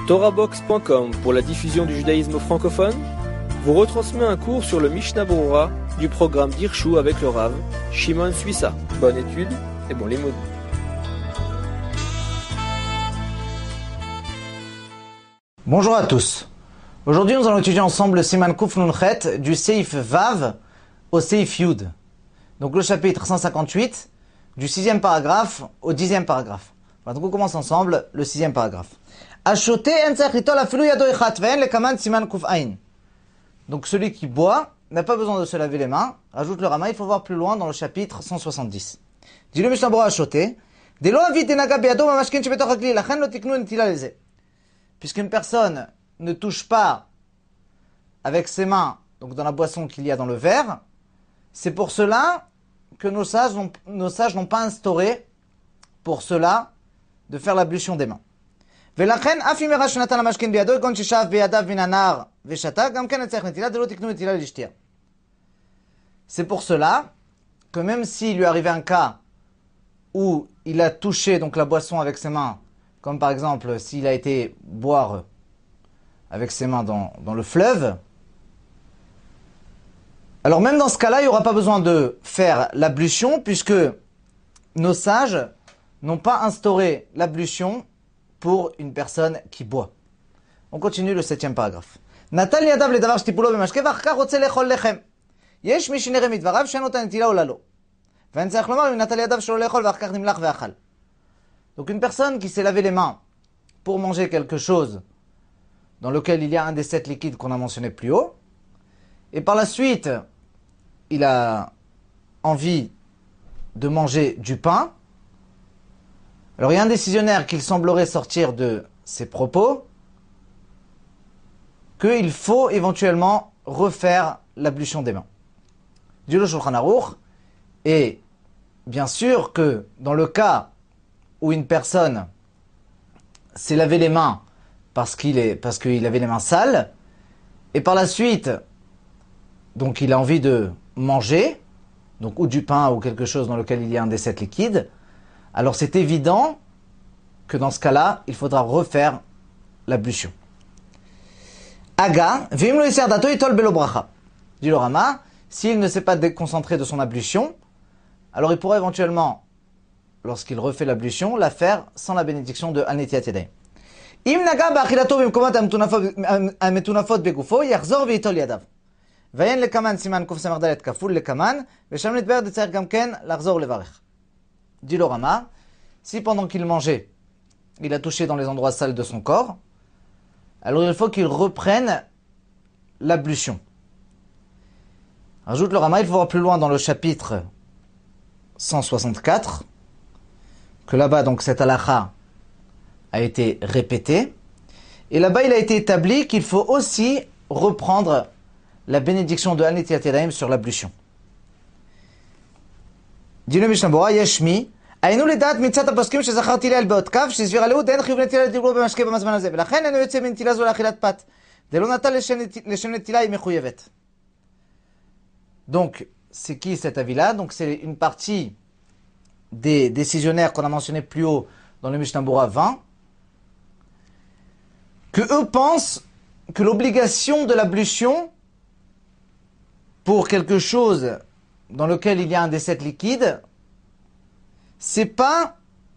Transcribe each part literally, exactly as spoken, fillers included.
Torahbox point com pour la diffusion du judaïsme francophone vous retransmet un cours sur le Mishnah Berurah du programme d'Hirshu avec le Rav Shimon Suissa. Bonne étude et bon limoud. Bonjour à tous. Aujourd'hui, nous allons étudier ensemble le Siman Kuf Nun Chet du Seif Vav au Seif Yud. Donc le chapitre cent cinquante-huit du sixième paragraphe au dixième paragraphe. Voilà, donc on commence ensemble le sixième paragraphe. Achoté en tzarich litol afilu yado echat ve'en lekaman Siman Kuf Ayin. Donc celui qui boit n'a pas besoin de se laver les mains. Rajoute le Rama, il faut voir plus loin dans le chapitre cent soixante-dix. Dit le Mishnah Berurah achoté. Delo avit denaga beyado mamashkin shebetoch hakli lachen lo tiknu netila leze. Puisqu'une personne ne touche pas avec ses mains, donc dans la boisson qu'il y a dans le verre, c'est pour cela que nos sages n'ont, nos sages n'ont pas instauré pour cela de faire l'ablution des mains. C'est pour cela que même s'il lui arrivait un cas où il a touché donc la boisson avec ses mains, comme par exemple s'il a été boire avec ses mains dans, dans le fleuve, alors même dans ce cas-là, il n'y aura pas besoin de faire l'ablution, puisque nos sages n'ont pas instauré l'ablution pour une personne qui boit. On continue le septième paragraphe. Natal yadav le davar shtipulo b'mashke v'achkar rotze lechol lechem. Yesh mi shinere midvarav she'en notan netila o lalo. Ve'en tzarich lomar im natal yadav shelo lechol v'achkar nimlach ve'achal. Donc une personne qui s'est lavé les mains pour manger quelque chose dans lequel il y a un des sept liquides qu'on a mentionné plus haut, et par la suite, il a envie de manger du pain. Alors il y a un décisionnaire qu'il semblerait sortir de ses propos qu'il faut éventuellement refaire l'ablution des mains. Du le Shulchan Aruch, et bien sûr que dans le cas où une personne s'est lavé les mains parce qu'il est, parce qu'il avait les mains sales, et par la suite, donc il a envie de manger, donc ou du pain ou quelque chose dans lequel il y a un des sept liquides, alors c'est évident que dans ce cas-là, il faudra refaire l'ablution. Aga, v'im lo yiser dato yitol belo bracha. Dit le Rama, s'il ne s'est pas déconcentré de son ablution, alors il pourra éventuellement, lorsqu'il refait l'ablution, la faire sans la bénédiction de Al Netilat Yadayim. Im naga ba'achilato b'mkomot ha'metunafot begufo, yachzor v'yitol yadav. Vayen lekaman siman kuf samar dalet kaful lekaman, v'sham nitber de tzarich gam ken lachzor levarech. Dit le Rama, si pendant qu'il mangeait, il a touché dans les endroits sales de son corps, alors il faut qu'il reprenne l'ablution. Rajoute le Rama, il faut voir plus loin dans le chapitre cent soixante-quatre, que là-bas, donc, cette halakha a été répétée. Et là-bas, il a été établi qu'il faut aussi reprendre la bénédiction de Al Netilat Yadayim sur l'ablution. Dit le Mishnah Berurah, Yeshmi, aynu ledat mitzat haposkim shezacharti le'al beot kav, shesvira lehu d'en chiyuv netila לדברו במשקה במזמן הזה, ולכן אינו יוצא מנטילה זו לאכילת פת. דלא נטל לשם נטילה היא מחויבת. Donc, c'est qui cet avis-là? Donc, c'est une partie des décisionnaires qu'on a mentionné plus haut dans le Mishnah Berurah vingt, que eux pensent que l'obligation de l'ablution pour quelque chose dans lequel il y a un des sept liquides, c'est pas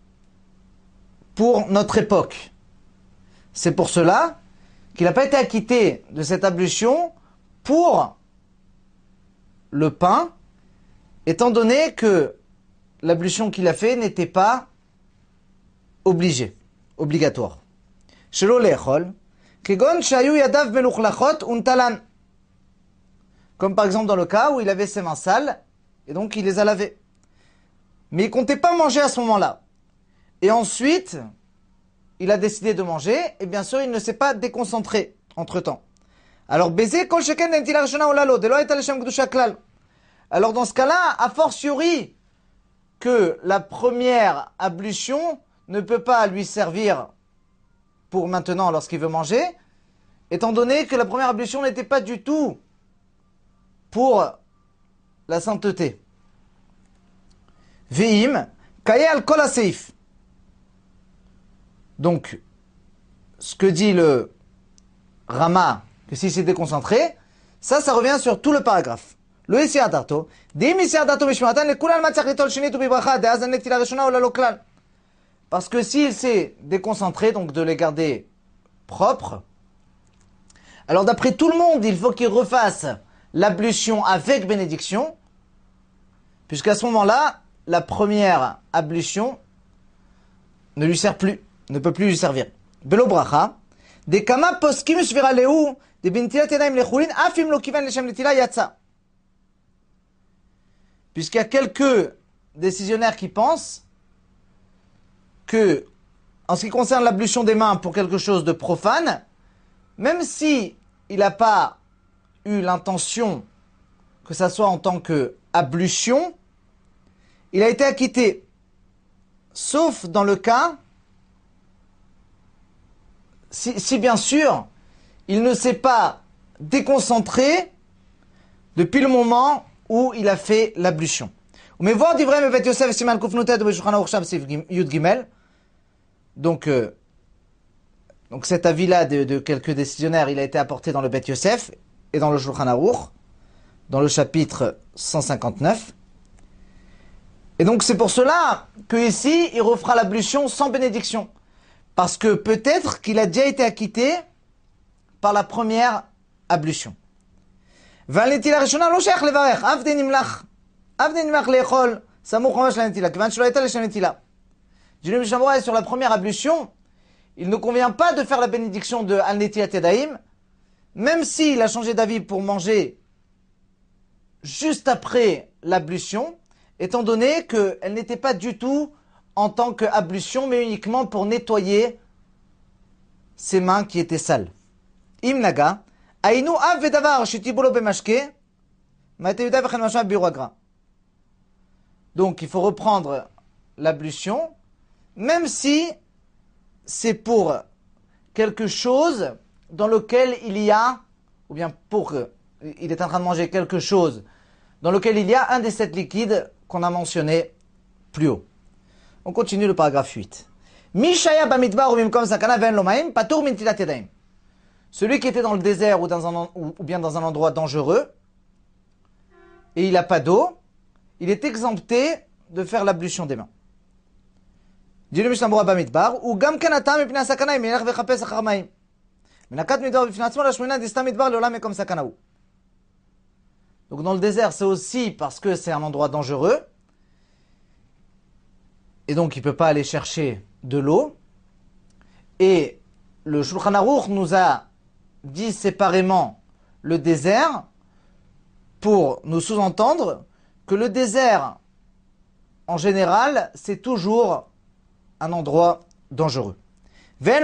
pour notre époque. C'est pour cela qu'il n'a pas été acquitté de cette ablution pour le pain, étant donné que l'ablution qu'il a fait n'était pas obligée, obligatoire. Shelo le'echol, kegon shayu yadav meluchlachot untalan. Comme par exemple dans le cas où il avait ses mains sales, et donc il les a lavées. Mais il ne comptait pas manger à ce moment-là. Et ensuite, il a décidé de manger, et bien sûr, il ne s'est pas déconcentré entre-temps. Alors, baiser kol sheken nentila rishona olalo, de lo hayta leshem kedusha klal. Alors dans ce cas-là, a fortiori, que la première ablution ne peut pas lui servir pour maintenant lorsqu'il veut manger, étant donné que la première ablution n'était pas du tout pour la sainteté. Ve'im, kaye al kol haseif. Donc, ce que dit le Rama, que si c'est déconcentré, ça, ça revient sur tout le paragraphe. Le Isia Darto, parce que s'il s'est déconcentré, donc de les garder propres, alors d'après tout le monde, il faut qu'il refasse l'ablution avec bénédiction, puisqu'à ce moment-là, la première ablution ne lui sert plus, ne peut plus lui servir. Belo bracha, de kama poskim shvira leu, de bintilat yadayim lechulin, afim lo kivan leshem letila yatsa. Puisqu'il y a quelques décisionnaires qui pensent que, en ce qui concerne l'ablution des mains pour quelque chose de profane, même si il n'a pas eu l'intention que ça soit en tant que ablution, il a été acquitté. Sauf dans le cas, si, si bien sûr, il ne s'est pas déconcentré depuis le moment où il a fait l'ablution. Donc, euh, donc cet avis-là de, de quelques décisionnaires, il a été apporté dans le Bet Yosef et dans le Shulchan Aruch, dans le chapitre cent cinquante-neuf. Et donc c'est pour cela que ici, il refera l'ablution sans bénédiction. Parce que peut-être qu'il a déjà été acquitté par la première ablution. ועל נטילה ראשונה לא שייך לברך, אף די נמלח, אף די נמלח לאכול, סמוך ממש לנטילה, כיוון שלא הייתה לשם נטילה. Dit le Mishnah Berurah, sur la première ablution, il ne convient pas de faire la bénédiction de Al Netilat Yadayim, même s'il a changé d'avis pour manger juste après l'ablution, étant donné qu'elle n'était pas du tout en tant qu'ablution, mais uniquement pour nettoyer ses mains qui étaient sales. Im naga, Aïnou av vedavar shetibulo bemashke, mateyuda v'chen mashma biroagra. Donc il faut reprendre l'ablution, même si c'est pour quelque chose dans lequel il y a, ou bien pour, il est en train de manger quelque chose dans lequel il y a un des sept liquides qu'on a mentionné plus haut. On continue le paragraphe huit. Mishaya bamidbar ou bimkom sakana ve'en lo ma'im, patur min tilat yadayim. Celui qui était dans le désert ou, dans un, ou bien dans un endroit dangereux, et il n'a pas d'eau, il est exempté de faire l'ablution des mains. Dit le Mishnah Berurah bamidbar, ou gam kanatam mipnei hasakana im yelech vechapes achar ma'im. Menakat midbar b'fnei atzmo lashmina distam midbar leolam mekom sakanahu. Donc dans le désert, c'est aussi parce que c'est un endroit dangereux, et donc il ne peut pas aller chercher de l'eau. Et le Shulchan Aruch nous a dit séparément le désert pour nous sous-entendre que le désert, en général, c'est toujours un endroit dangereux. Et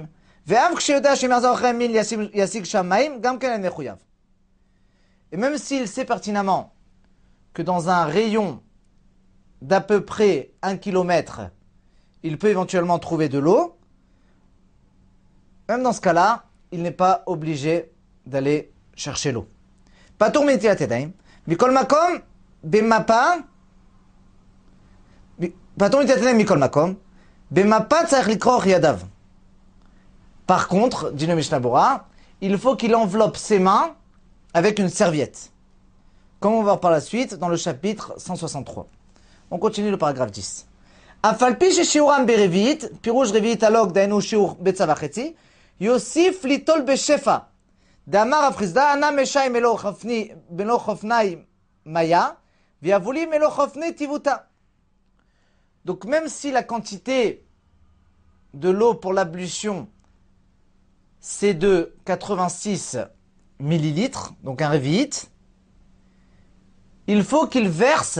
même s'il sait pertinemment que dans un rayon d'à peu près un kilomètre, il peut éventuellement trouver de l'eau, même dans ce cas-là, il n'est pas obligé d'aller chercher l'eau. Patur min netilat yadayim, mikol makom, bemapa, patur min netilat yadayim mikol makom, bemapa tzarich likroch yadav. Par contre, dit le Mishnah Berurah, il faut qu'il enveloppe ses mains avec une serviette. Comme on va voir par la suite dans le chapitre cent soixante-trois. On continue le paragraphe dix. Afalpi sheshiuram berevit, pirouj revit alog dainu shiur betzavachetzi, Yosif litol beshefa. Damar afrizda ana meshay melo chafni beno chafnai maya, viavuli melo chafni tivuta. Donc même si la quantité de l'eau pour l'ablution c'est de quatre-vingt-six millilitres, donc un révite, il faut qu'il verse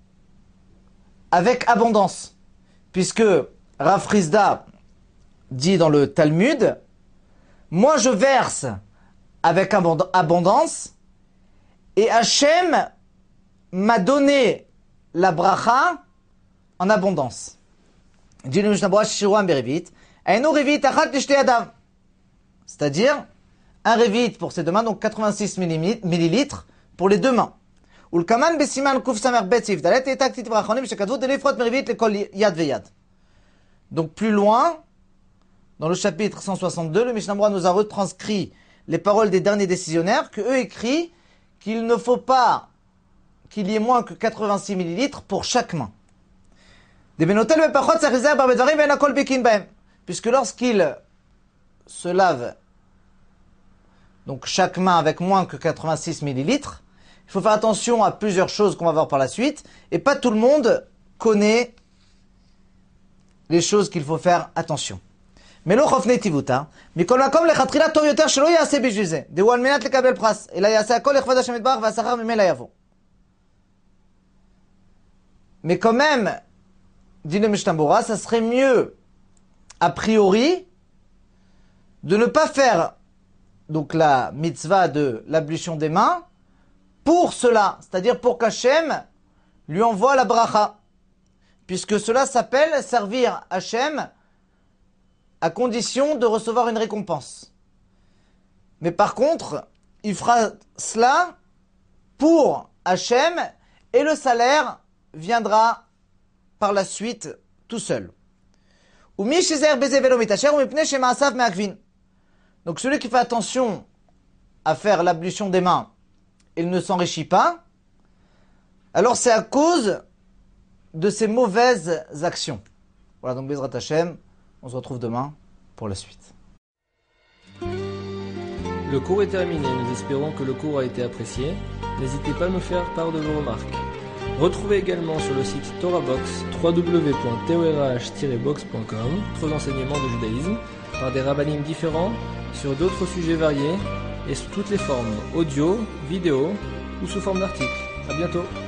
avec abondance, puisque Rav Frizda dit dans le Talmud, moi je verse avec abondance, et Hachem m'a donné la bracha en abondance. Dit le Mishnah Berurah shiruam berevit, ainu revit achat lishtei yadav. C'est-à-dire un révit pour ses deux mains, donc quatre-vingt-six millilitres pour les deux mains. Ulkaman besiman kuf samer bet sif dalet et taktit vrachonim shekadvu de lefrot merivit lekol yad veyad. Donc plus loin, dans le chapitre cent soixante-deux, le Mishnah Berurah nous a retranscrit les paroles des derniers décisionnaires, que eux écrit qu'il ne faut pas qu'il y ait moins que quatre-vingt-six millilitres pour chaque main. Puisque lorsqu'il se lave, donc chaque main avec moins que quatre-vingt-six millilitres, il faut faire attention à plusieurs choses qu'on va voir par la suite, et pas tout le monde connaît les choses qu'il faut faire attention. Mais lo chofnei tivuta, mikol makom lechatchila tov yoter shelo yaseh bishvil ze, dehu al menat lekabel pras, ela yaseh hakol lechvod Hashem yitbarach v'hasachar mimela yavo. Mais quand même, dit le Mishnah Berurah, ça serait mieux, a priori, de ne pas faire donc la mitzvah de l'ablution des mains pour cela, c'est-à-dire pour qu'Hachem lui envoie la bracha, puisque cela s'appelle servir Hachem à condition de recevoir une récompense. Mais par contre, il fera cela pour Hachem et le salaire viendra par la suite tout seul. Donc celui qui fait attention à faire l'ablution des mains, il ne s'enrichit pas, alors c'est à cause de ses mauvaises actions. Voilà, donc Bezrat Hashem, on se retrouve demain pour la suite. Le cours est terminé, nous espérons que le cours a été apprécié. N'hésitez pas à nous faire part de vos remarques. Retrouvez également sur le site TorahBox, w w w point torah tiret box point com, d'autres enseignements de judaïsme par des rabbinim différents sur d'autres sujets variés et sous toutes les formes, audio, vidéo ou sous forme d'articles. À bientôt.